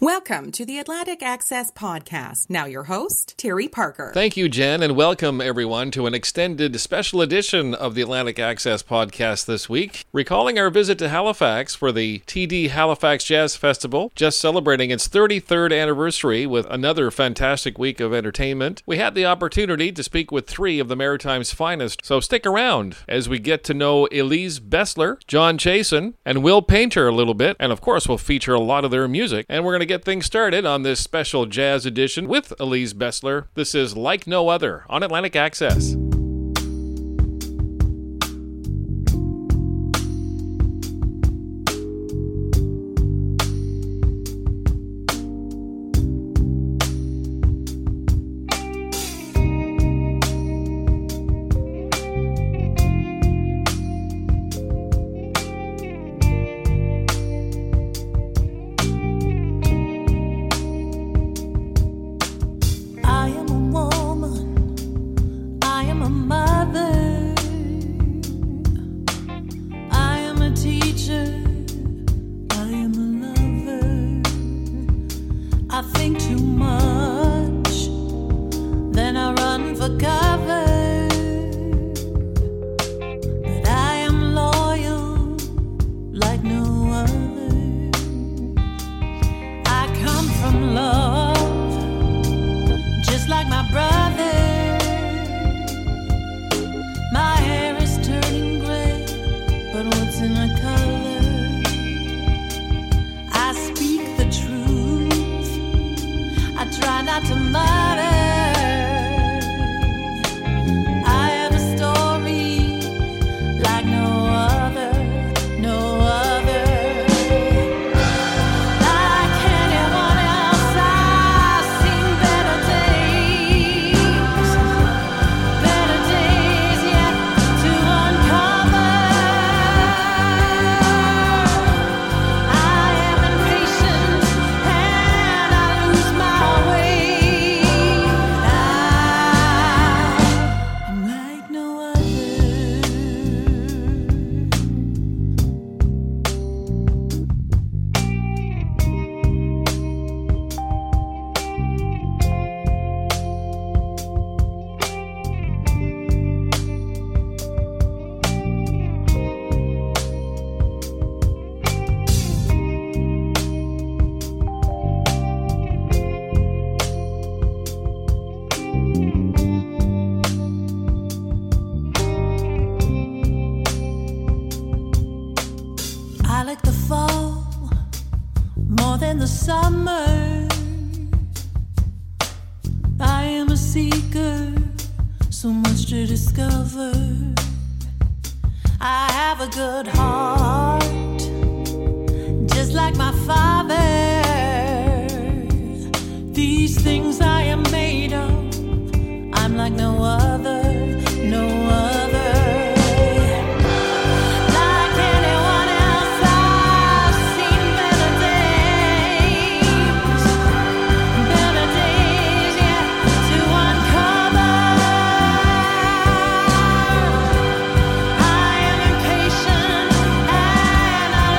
Welcome to the Atlantic Access Podcast. Now your host, Terry Parker. Thank you, Jen, and welcome everyone to an extended special edition of the Atlantic Access Podcast this week. Recalling our visit to Halifax for the TD Halifax Jazz Festival, just celebrating its 33rd anniversary with another fantastic week of entertainment, we had the opportunity to speak with three of the Maritime's finest, so stick around as we get to know Elise Bessler, John Chason, and Will Painter a little bit, and of course we'll feature a lot of their music, and we're going to get things started on this special jazz edition with Elise Bessler. This is Like No Other on Atlantic Access.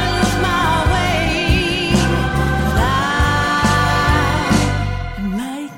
Like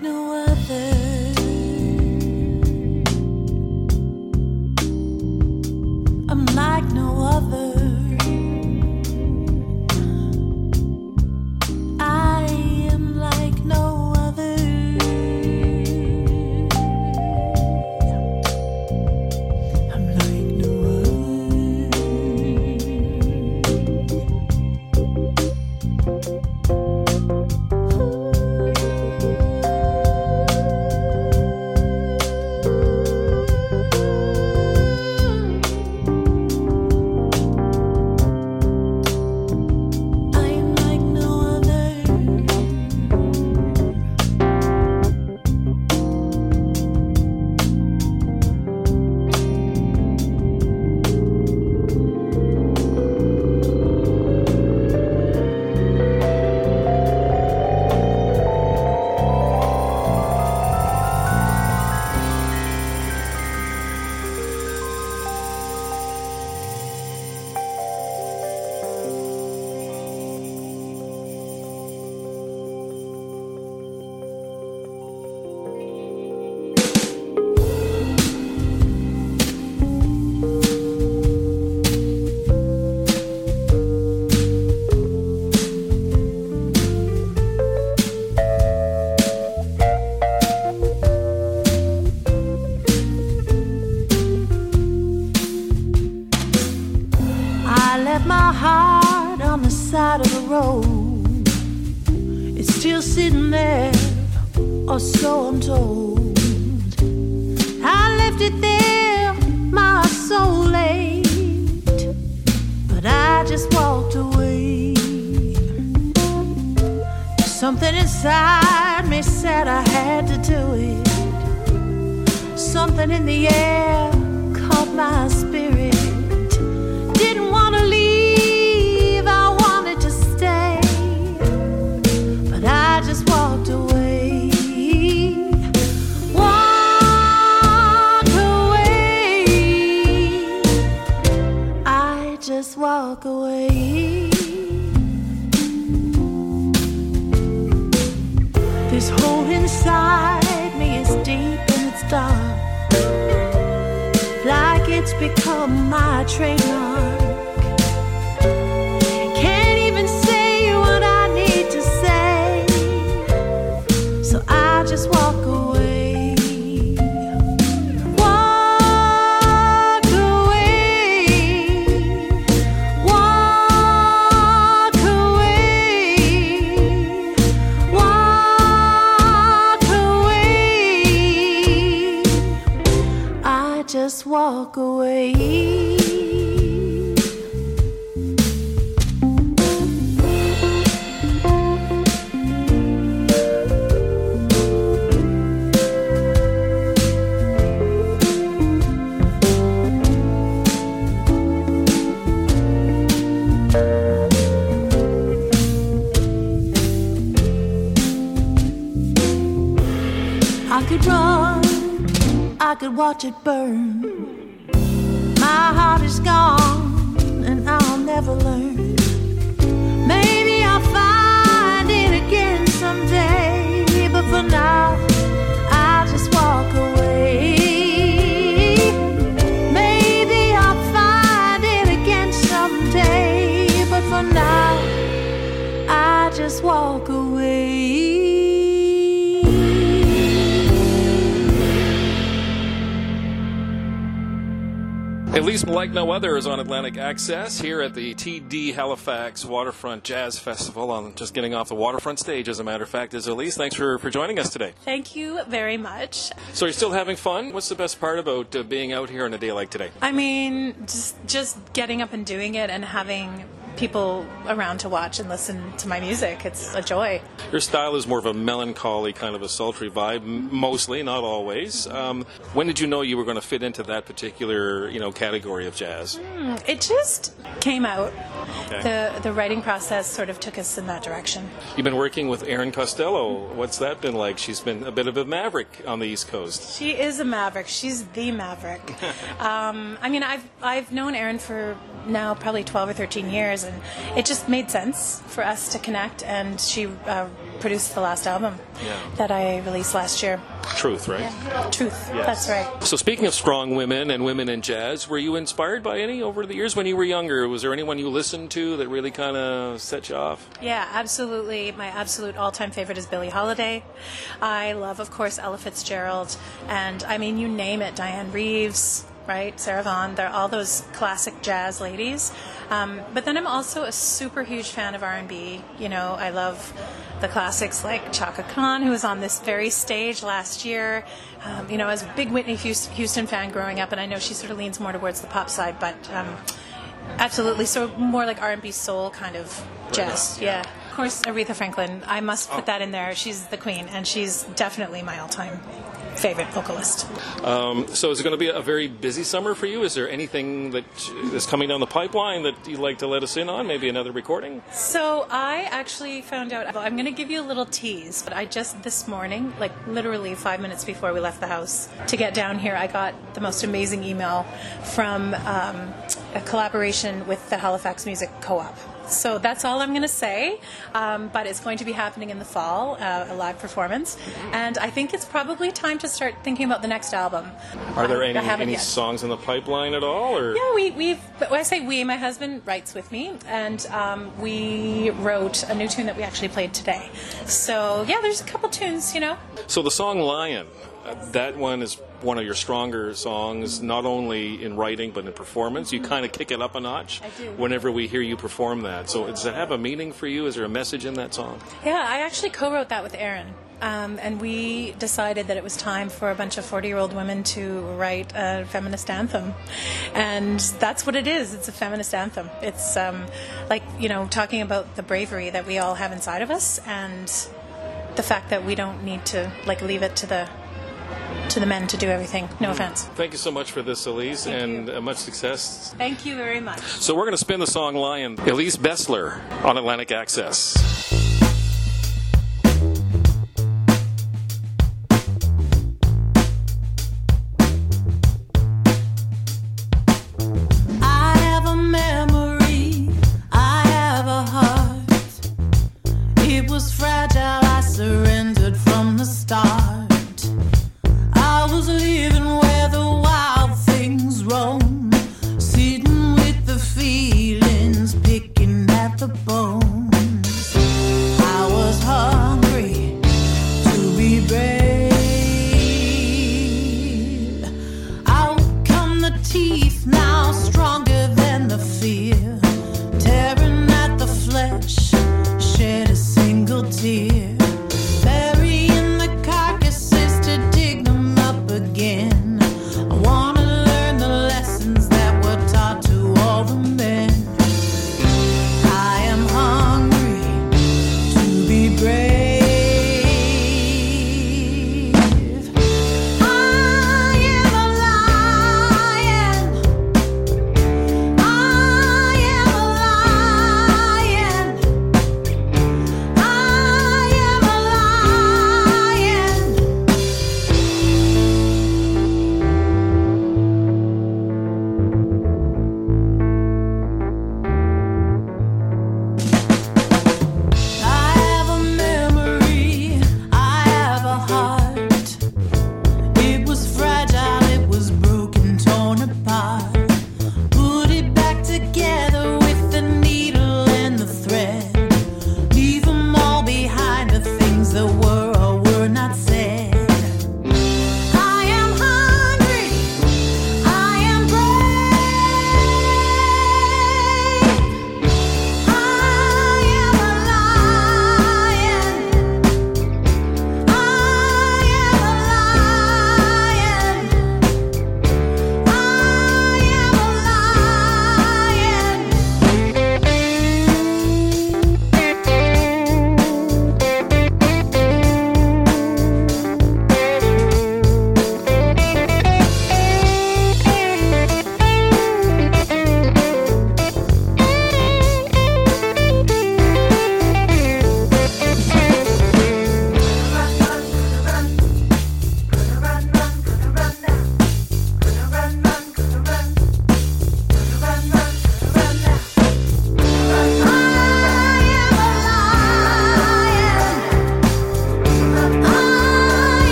It's still sitting there, or so I'm told. I left it there, my soul late, but I just walked away. Something inside me said I had to do it. Something in the air caught my spirit. Didn't want to leave, I wanted to stay, but I just walked away. Walk away. I just walk away. This hole inside me is deep and it's dark, like it's become my trademark. Can't even say what I need to say, so I just walk away. Walk away. Walk away. Walk away. I just walk away. I could run, I could watch it burn. My heart is gone and I'll never learn. Maybe I'll find it again someday, but for now I just walk away. Maybe I'll find it again someday, but for now I just walk away. Elise Like No Other is on Atlantic Access here at the TD Halifax Waterfront Jazz Festival. I'm just getting off the waterfront stage, as a matter of fact. Elise, thanks for joining us today. Thank you very much. So you're still having fun? What's the best part about being out here on a day like today? I mean, just getting up and doing it and having people around to watch and listen to my music. It's a joy. Your style is more of a melancholy, kind of a sultry vibe, mostly, not always. When did you know you were going to fit into that particular, category of jazz? It just came out. Okay. The writing process sort of took us in that direction. You've been working with Erin Costello. What's that been like? She's been a bit of a maverick on the East Coast. She is a maverick. She's the maverick. I've known Erin for now probably 12 or 13 years, and it just made sense for us to connect, and she produced the last album that I released last year. Truth, right? Yeah. Truth, Yes. That's right. So speaking of strong women and women in jazz, were you inspired by any over the years when you were younger? Was there anyone you listened to that really kind of set you off? Yeah, absolutely. My absolute all-time favorite is Billie Holiday. I love, of course, Ella Fitzgerald, and I mean, you name it, Diane Reeves, right? Sarah Vaughan. They're all those classic jazz ladies. But then I'm also a super huge fan of R&B. I love the classics like Chaka Khan, who was on this very stage last year. I was a big Whitney Houston fan growing up, and I know she sort of leans more towards the pop side, but absolutely, so more like R&B soul kind of jazz. Yeah. Of course, Aretha Franklin. I must put that in there. She's the queen, and she's definitely my all-time favorite vocalist. So is it going to be a very busy summer for you? Is there anything that is coming down the pipeline that you'd like to let us in on? Maybe another recording? So I actually found out, I'm going to give you a little tease, but I just this morning, like literally 5 minutes before we left the house to get down here, I got the most amazing email from a collaboration with the Halifax Music Co-op. So that's all I'm going to say, but it's going to be happening in the fall, a live performance, and I think it's probably time to start thinking about the next album. Are there any songs in the pipeline at all? Or? Yeah, when I say we, my husband writes with me, and we wrote a new tune that we actually played today. So yeah, there's a couple tunes, So the song Lion, that one is one of your stronger songs, not only in writing but in performance. You kind of kick it up a notch whenever we hear you perform that. So does it have a meaning for you? Is there a message in that song? Yeah, I actually co-wrote that with Aaron. And we decided that it was time for a bunch of 40-year-old women to write a feminist anthem. And that's what it is. It's a feminist anthem. It's talking about the bravery that we all have inside of us and the fact that we don't need to leave it to the men to do everything. No offense. Thank you so much for this, Elise, and much success. Thank you very much. So we're going to spin the song Lion. Elise Bessler on Atlantic Access.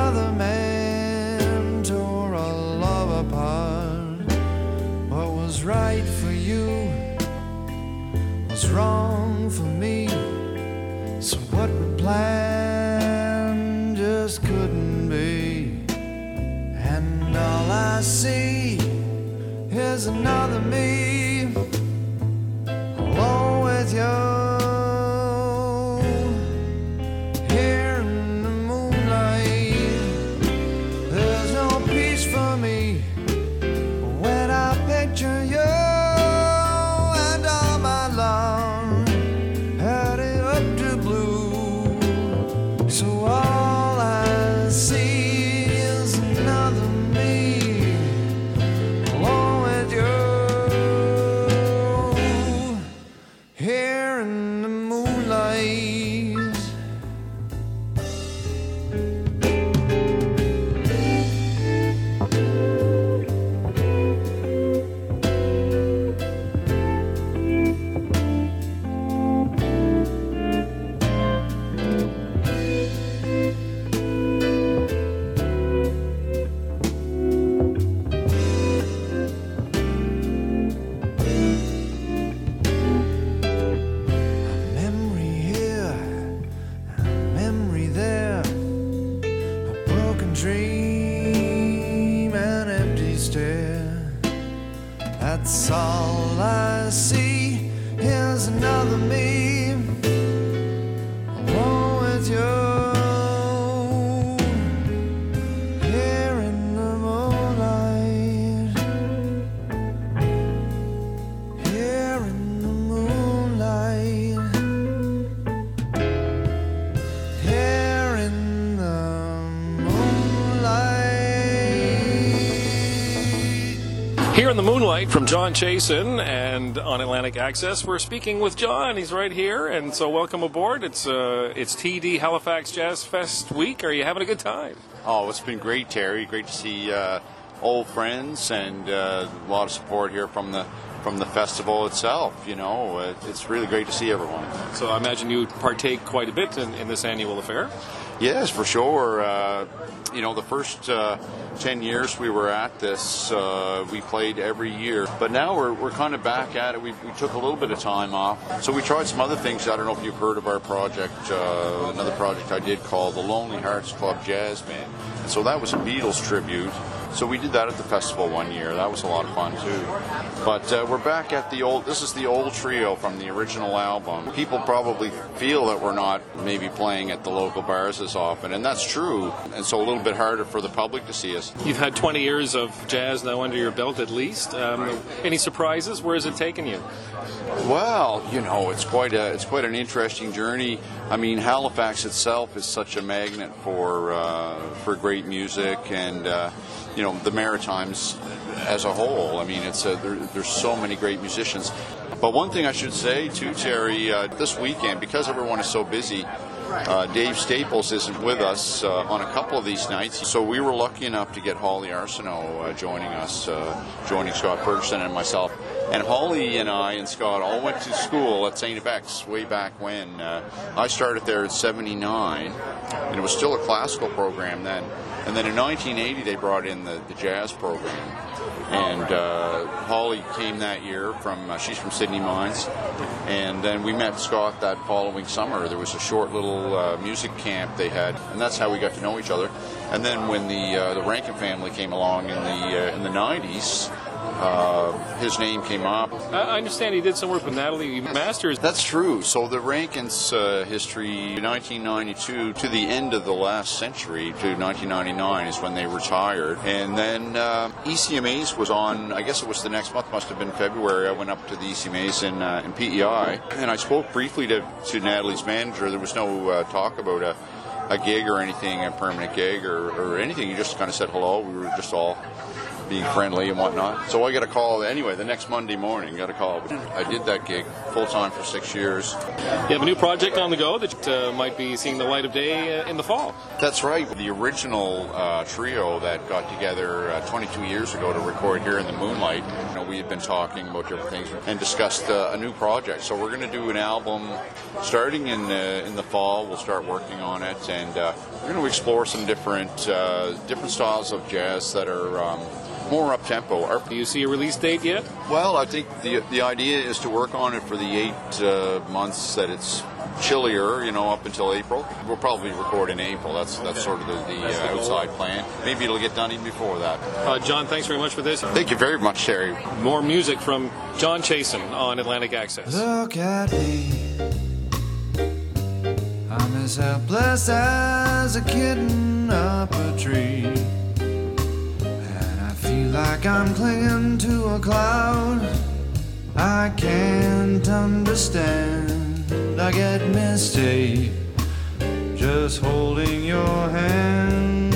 another man tore a love apart. What was right for you was wrong for me. So what we planned just couldn't be. And all I see is another me, alone with you. That's all I see is another me, alone with you, here in the moonlight, here in the moonlight, here in the moonlight. Here in the Moonlight from John Chasen, and on Atlantic Access we're speaking with John. He's right here, and so welcome aboard. It's TD Halifax Jazz Fest week. Are you having a good time? Oh, it's been great, Terry. Great to see old friends and a lot of support here from the festival itself. You know, it's really great to see everyone. So I imagine you partake quite a bit in this annual affair? Yes, for sure. You know, the first 10 years we were at this, we played every year. But now we're kind of back at it. We took a little bit of time off. So we tried some other things. I don't know if you've heard of our project, another project I did called the Lonely Hearts Club Jazz Band. And so that was a Beatles tribute. So we did that at the festival one year. That was a lot of fun too. But we're back at this is the old trio from the original album. People probably feel that we're not maybe playing at the local bars as often, and that's true. And so a little bit harder for the public to see us. You've had 20 years of jazz now under your belt at least. Any surprises? Where has it taken you? Well, you know, it's quite an interesting journey. I mean, Halifax itself is such a magnet for great music, and you know, the Maritimes as a whole. I mean, there's so many great musicians. But one thing I should say too, Terry, this weekend, because everyone is so busy, Dave Staples isn't with us on a couple of these nights. So we were lucky enough to get Holly Arsenault joining us, joining Scott Ferguson and myself. And Holly and I and Scott all went to school at St. FX way back when. I started there in '79, and it was still a classical program then. And then in 1980 they brought in the jazz program. And Holly came that year she's from Sydney Mines. And then we met Scott that following summer. There was a short little music camp they had, and that's how we got to know each other. And then when the Rankin family came along in the 90s, his name came up. I understand he did some work with Natalie Masters. That's true. So the Rankins' history, 1992 to the end of the last century, to 1999 is when they retired. And then ECMAs was on, I guess it was the next month, must have been February. I went up to the ECMAs in PEI, and I spoke briefly to Natalie's manager. There was no talk about a gig or anything, a permanent gig or anything. He just kind of said hello. We were just all being friendly and whatnot. So I got a call anyway the next Monday morning. Got a call. I did that gig full time for 6 years. You have a new project on the go that might be seeing the light of day in the fall. That's right. The original trio that got together 22 years ago to record Here in the Moonlight, we had been talking about different things and discussed a new project. So we're going to do an album starting in the fall. We'll start working on it, and we're going to explore some different styles of jazz that are more up-tempo. Do you see a release date yet? Well, I think the idea is to work on it for the 8 months that it's chillier, up until April. We'll probably record in April. That's sort of the outside plan. Maybe it'll get done even before that. John, thanks very much for this. Thank you very much, Terry. More music from John Chasen on Atlantic Access. Look at me, I'm as helpless as a kitten up a tree, and I feel like I'm clinging to a cloud. I can't understand, I get misty just holding your hand.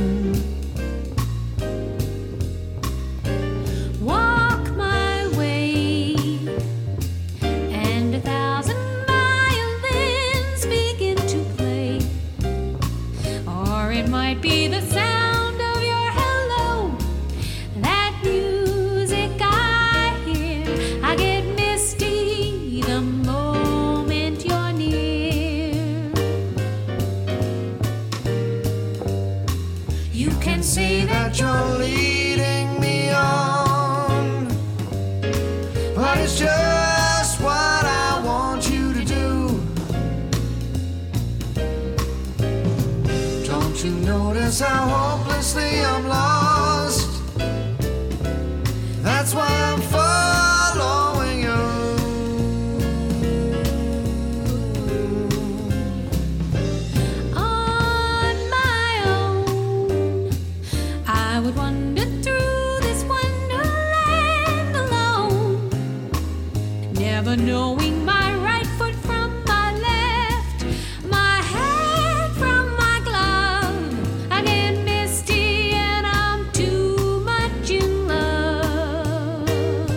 Walk my way, and 1,000 violins begin to play. Or it might be the sound of your hello, that music I hear. I get misty the moment you're near. You can say that You're leading me on, but it's just what I want you to do. Don't you notice how hopelessly I'm lost? That's why I'm following you. on my own, I would wander through this wonderland alone, never knowing my right foot from my left, my hand from my glove. I get misty and I'm too much in love.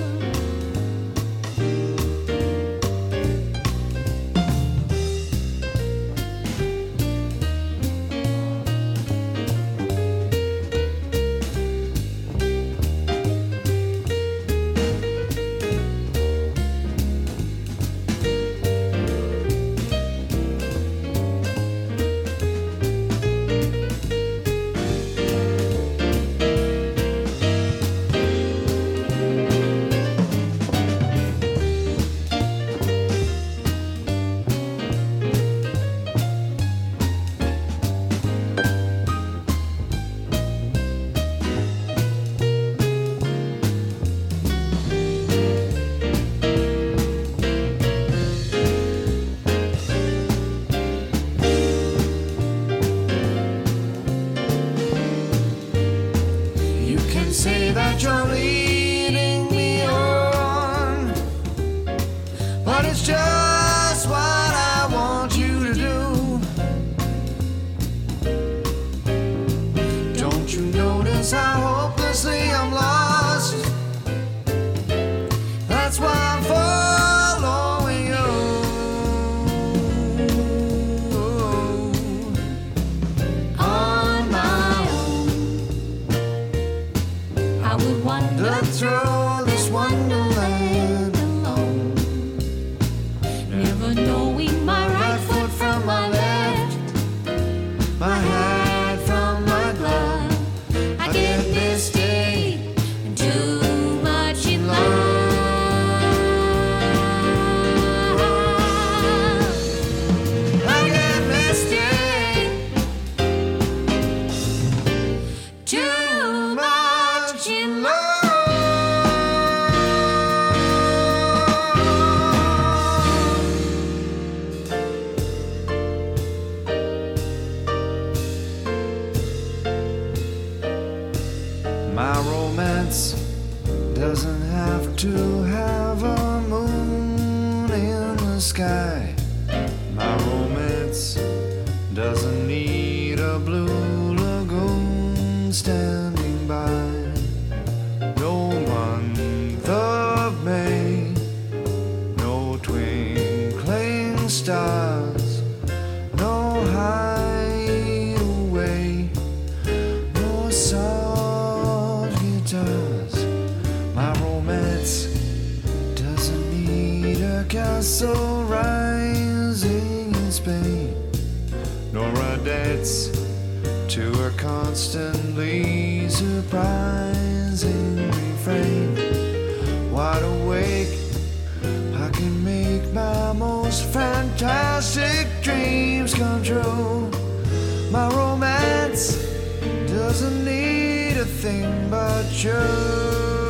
You can say that you're leading me on, but it's just what I want you to do. Don't you notice how hopelessly I'm lost? That's why I'm following you. On my own, I would wander Through this wonderland, alone, never knowing my right foot from my left, my hat from my glove. I get misty and too much in love. I get misty, Too much in love. my romance doesn't have to have a moon in the sky. My romance doesn't need a blue lagoon standing by. constantly surprising refrain. Wide awake, I can make my most fantastic dreams come true. My romance doesn't need a thing but you.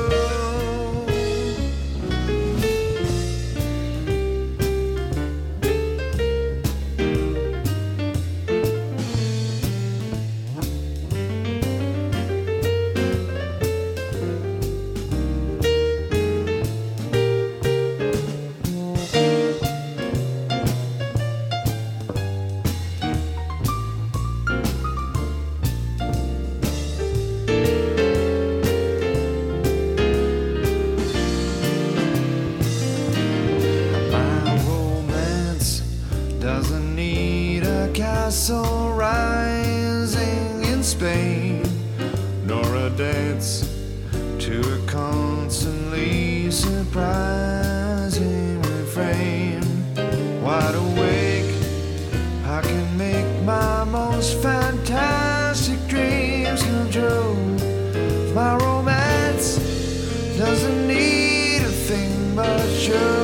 Castle rising in Spain, nor a dance to a constantly surprising refrain. Wide awake, I can make my most fantastic dreams come true. My romance doesn't need a thing but you.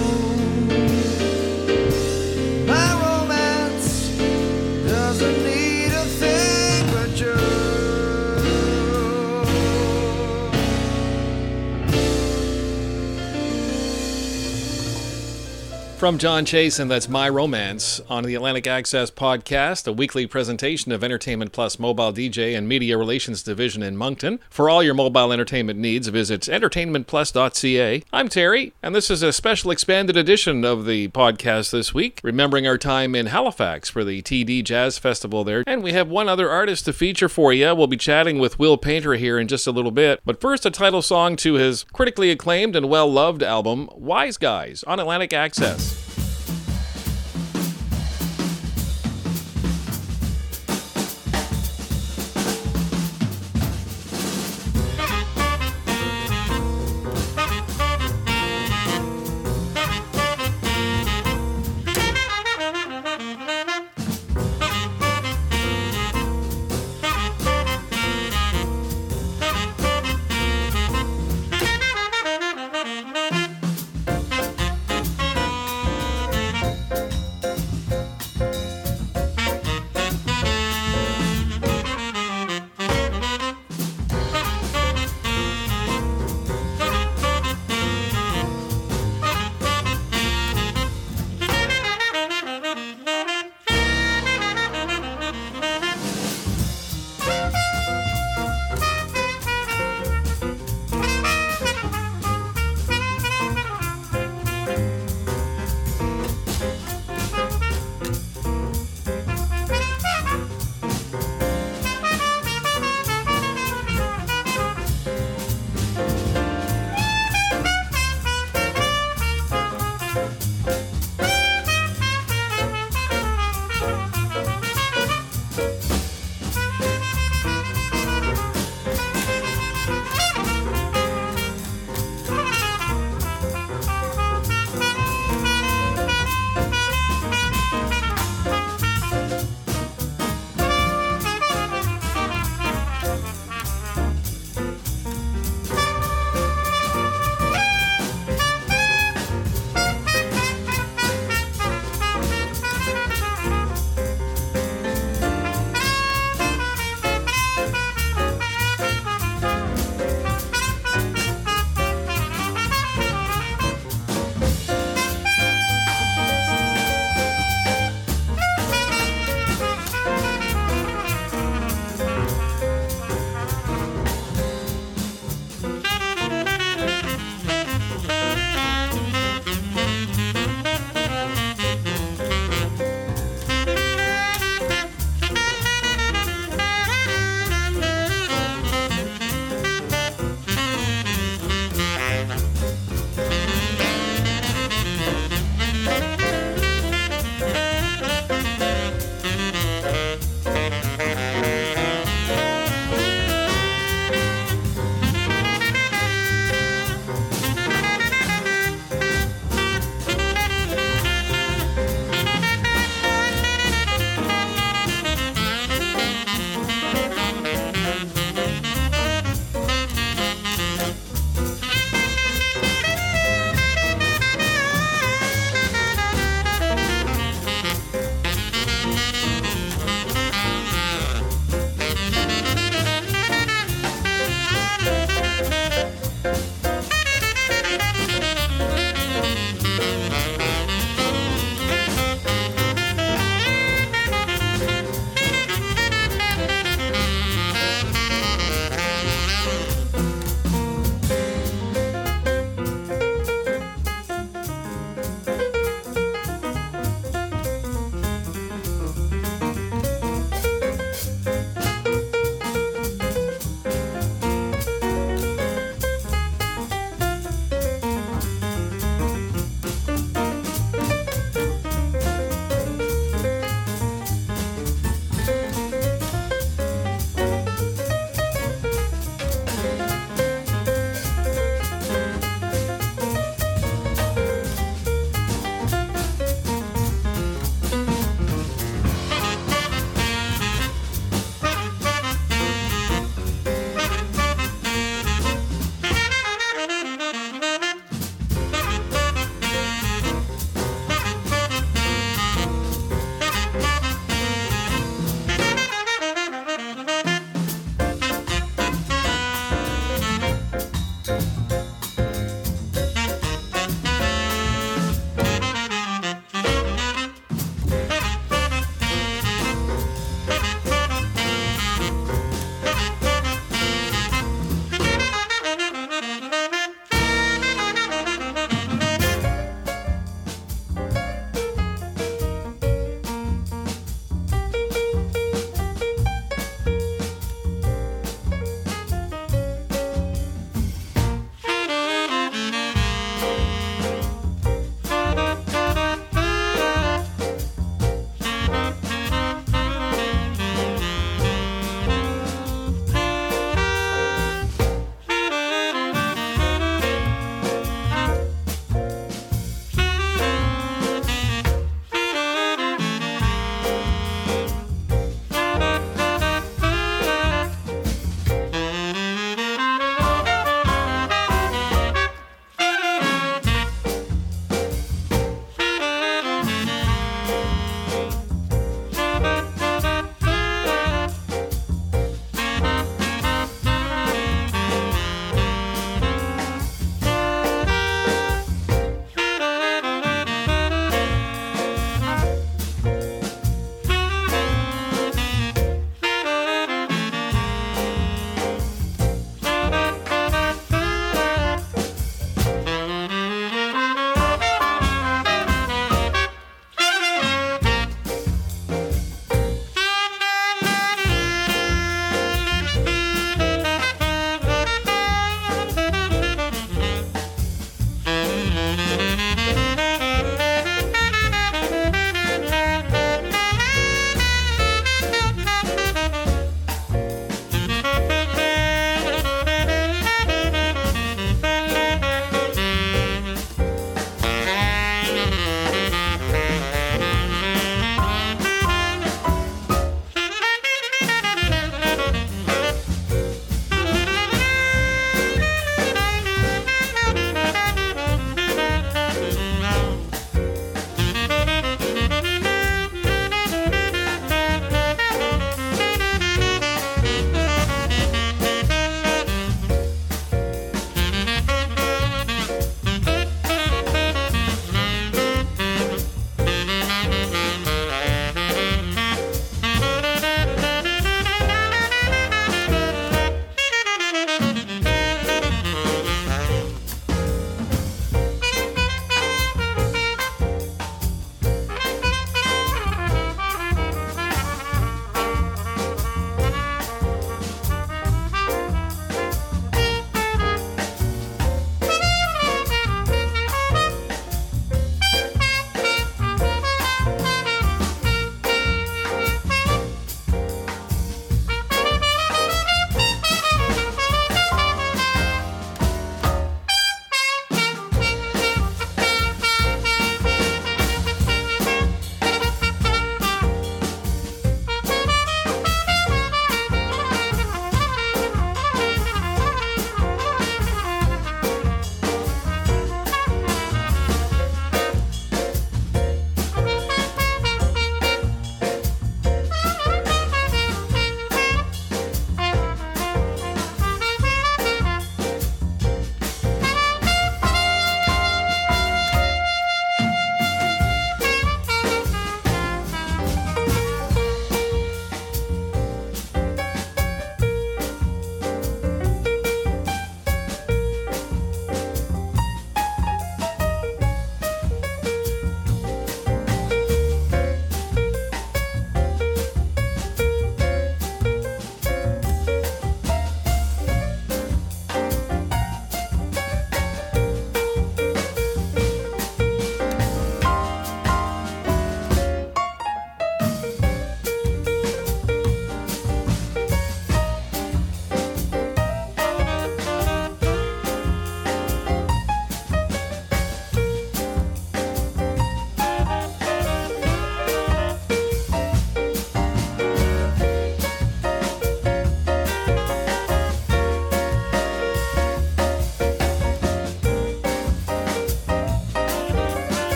From John Chase, and that's My Romance on the Atlantic Access Podcast, a weekly presentation of Entertainment Plus Mobile DJ and Media Relations Division in Moncton. For all your mobile entertainment needs, visit entertainmentplus.ca. I'm Terry, and this is a special expanded edition of the podcast this week, remembering our time in Halifax for the TD Jazz Festival there. And we have one other artist to feature for you. We'll be chatting with Will Painter here in just a little bit. But first, a title song to his critically acclaimed and well-loved album, Wise Guys, on Atlantic Access.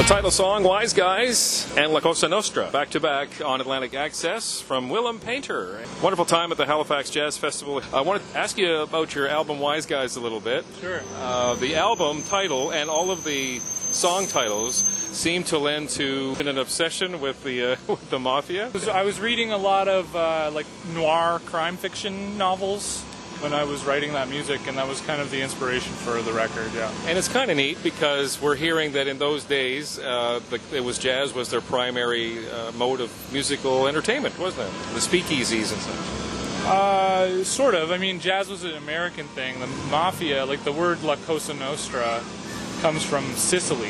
The title song, Wise Guys, and La Cosa Nostra, back-to-back on Atlantic Access from Willem Painter. Wonderful time at the Halifax Jazz Festival. I want to ask you about your album, Wise Guys, a little bit. Sure. The album title and all of the song titles seem to lend to an obsession with the mafia. I was reading a lot of like noir crime fiction novels when I was writing that music, and that was kind of the inspiration for the record, yeah. And it's kind of neat because we're hearing that in those days, jazz was their primary mode of musical entertainment, wasn't it? The speakeasies and such. Sort of. I mean, jazz was an American thing. The mafia, like the word La Cosa Nostra, comes from Sicily.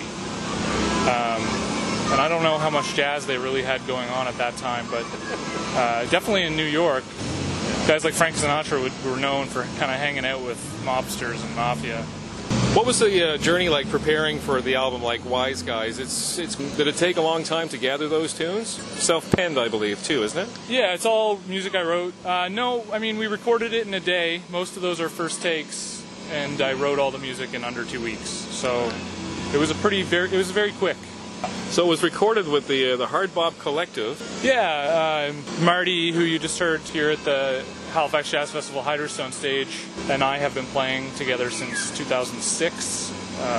And I don't know how much jazz they really had going on at that time, but definitely in New York, guys like Frank Sinatra were known for kind of hanging out with mobsters and mafia. What was the journey like preparing for the album like Wise Guys? Did it take a long time to gather those tunes? Self-penned, I believe, too, isn't it? Yeah, it's all music I wrote. No, I mean, we recorded it in a day. Most of those are first takes, and I wrote all the music in under 2 weeks. So it was very quick. So it was recorded with the Hard Bop Collective. Yeah, Marty, who you just heard here at the Halifax Jazz Festival Hyderstone stage, and I have been playing together since 2006.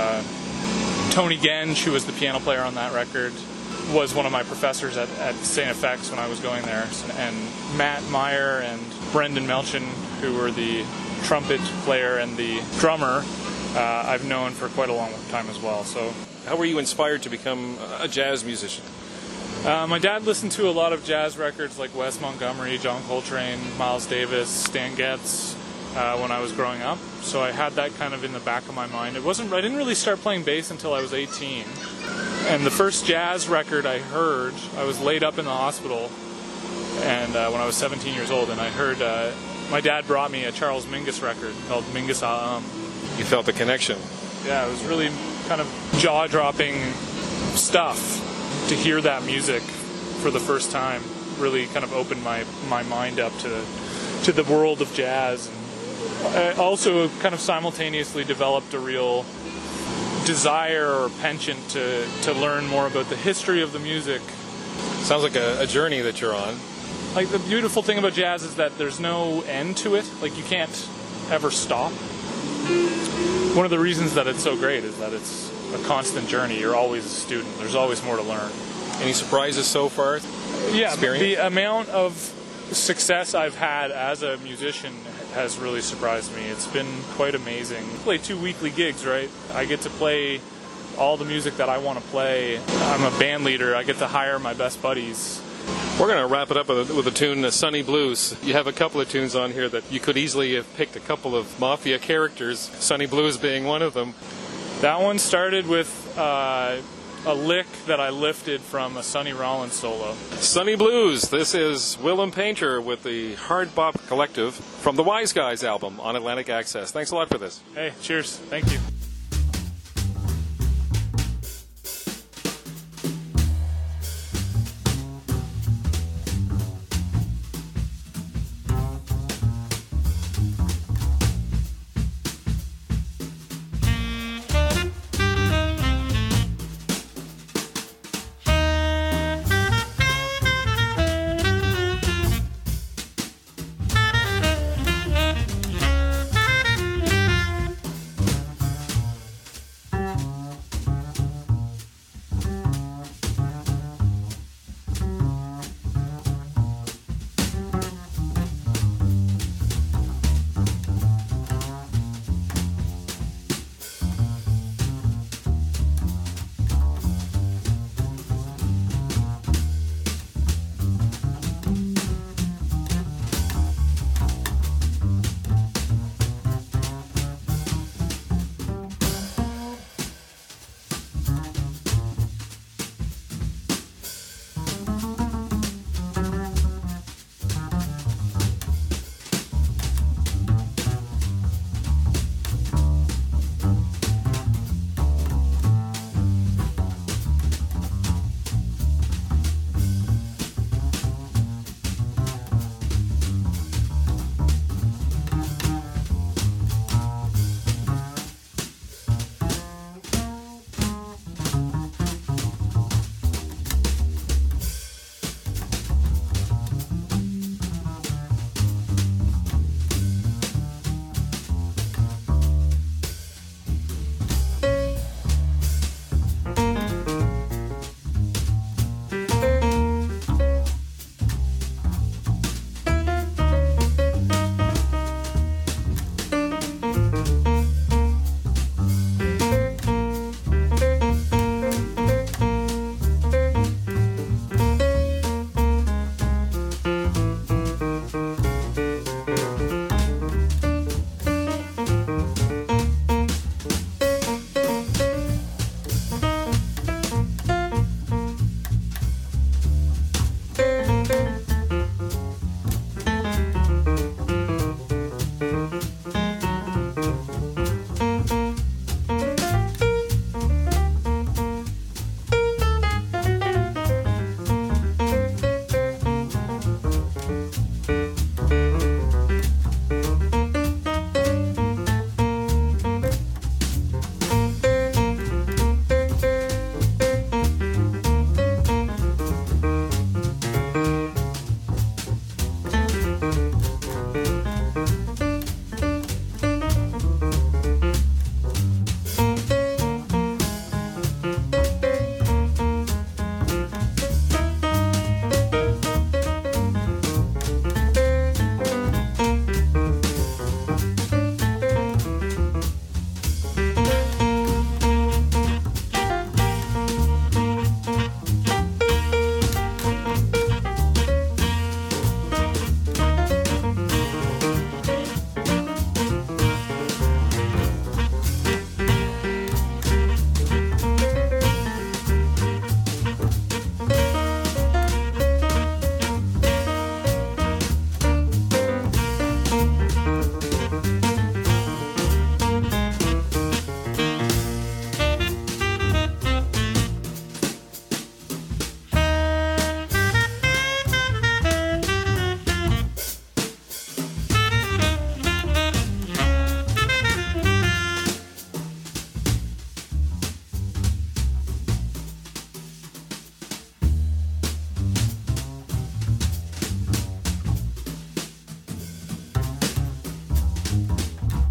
Tony Genge, who was the piano player on that record, was one of my professors at St. FX when I was going there. And Matt Meyer and Brendan Melchin, who were the trumpet player and the drummer, I've known for quite a long time as well. So, how were you inspired to become a jazz musician? My dad listened to a lot of jazz records like Wes Montgomery, John Coltrane, Miles Davis, Stan Getz when I was growing up. So I had that kind of in the back of my mind. I didn't really start playing bass until I was 18. And the first jazz record I heard, I was laid up in the hospital, and when I was 17 years old, and I heard my dad brought me a Charles Mingus record called Mingus A'am. You felt the connection. Yeah, it was really kind of jaw-dropping stuff to hear that music for the first time. Really kind of opened my mind up to the world of jazz. And I also kind of simultaneously developed a real desire or penchant to learn more about the history of the music. Sounds like a journey that you're on. Like, the beautiful thing about jazz is that there's no end to it. Like, you can't ever stop. One of the reasons that it's so great is that it's a constant journey. You're always a student. There's always more to learn. Any surprises so far? Yeah, Experience? The amount of success I've had as a musician has really surprised me. It's been quite amazing. I play 2 weekly gigs, right? I get to play all the music that I want to play. I'm a band leader. I get to hire my best buddies. We're going to wrap it up with a tune, Sunny Blues. You have a couple of tunes on here that you could easily have picked a couple of mafia characters, Sunny Blues being one of them. That one started with a lick that I lifted from a Sonny Rollins solo. Sunny Blues. This is Willem Painter with the Hard Bop Collective from the Wise Guys album on Atlantic Access. Thanks a lot for this. Hey, cheers. Thank you.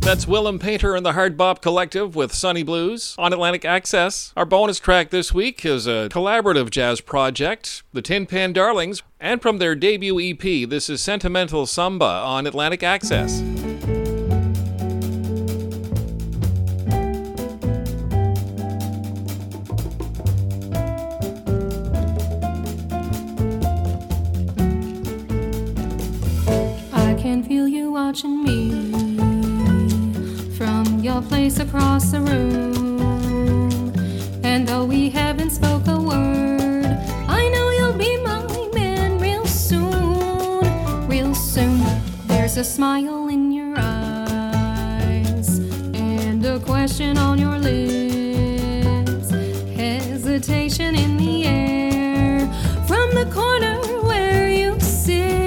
That's Willem Painter and the Hard Bop Collective with Sunny Blues on Atlantic Access. Our bonus track this week is a collaborative jazz project, the Tin Pan Darlings, and from their debut EP, this is Sentimental Samba on Atlantic Access. I can feel you watching me from your place across the room, and though we haven't spoke a word, I know you'll be my man real soon, real soon. There's a smile in your eyes and a question on your lips, hesitation in the air from the corner where you sit.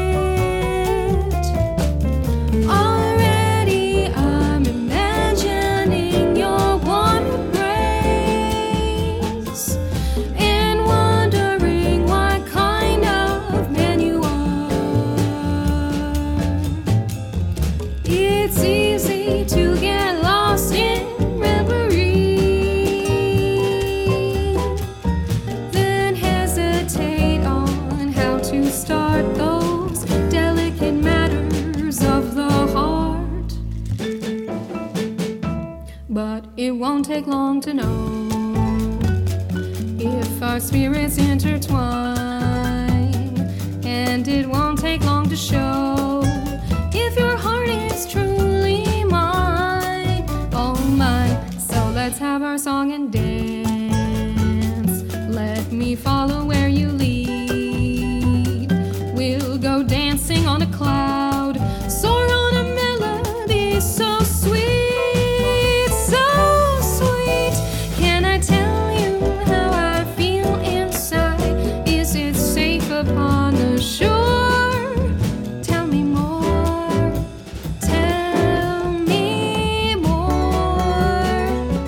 It won't take long to know if our spirits intertwine, and it won't take long to show if your heart is truly mine, oh mine. So let's have our song and dance. Let me follow where you lead. We'll go dancing on a cloud, soar on a melody so sweet. Upon the shore, tell me more, tell me more.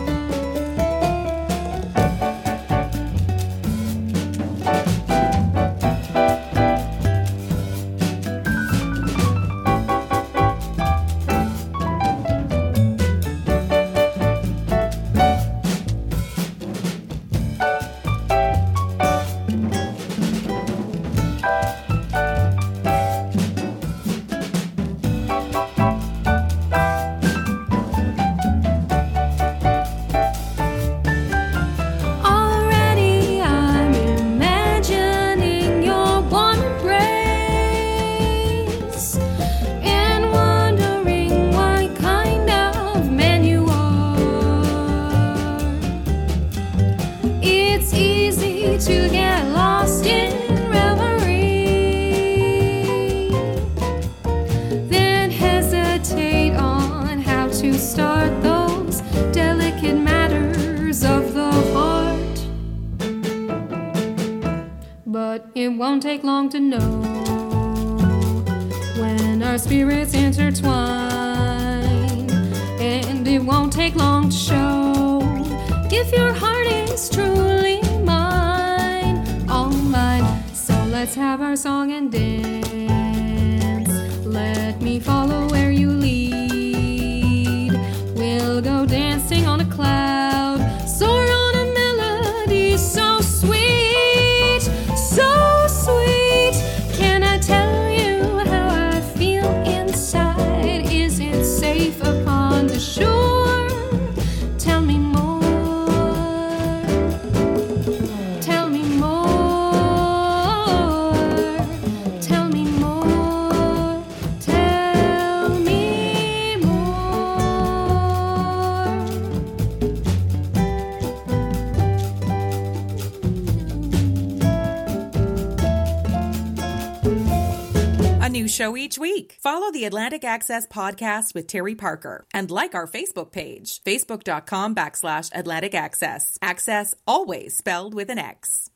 To get lost in reverie, then hesitate on how to start those delicate matters of the heart. But it won't take long to know when our spirits intertwine, and it won't take long to show if your heart is truly mine. So let's have our song and dance. Let me follow where you lead. We'll go dancing on a cloud, soar on a melody so sweet, so sweet. Can I tell you how I feel inside? Is it safe upon the shore? Tell me more. Tell me more. New show each week. Follow the Atlantic Access podcast with Terry Parker and like our Facebook page, facebook.com/Atlantic Access. Access always spelled with an X.